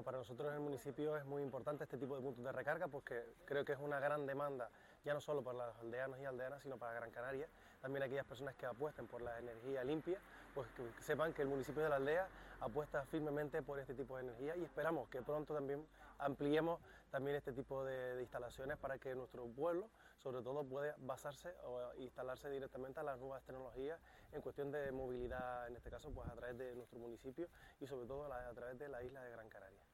Bueno, para nosotros en el municipio es muy importante este tipo de puntos de recarga porque creo que es una gran demanda, ya no solo para los aldeanos y aldeanas, sino para Gran Canaria. También aquellas personas que apuesten por la energía limpia, pues que sepan que el municipio de La Aldea apuesta firmemente por este tipo de energía y esperamos que pronto también ampliemos también este tipo de instalaciones para que nuestro pueblo, sobre todo, pueda basarse o instalarse directamente a las nuevas tecnologías en cuestión de movilidad, en este caso, pues a través de nuestro municipio y sobre todo a través de la isla de Gran Canaria.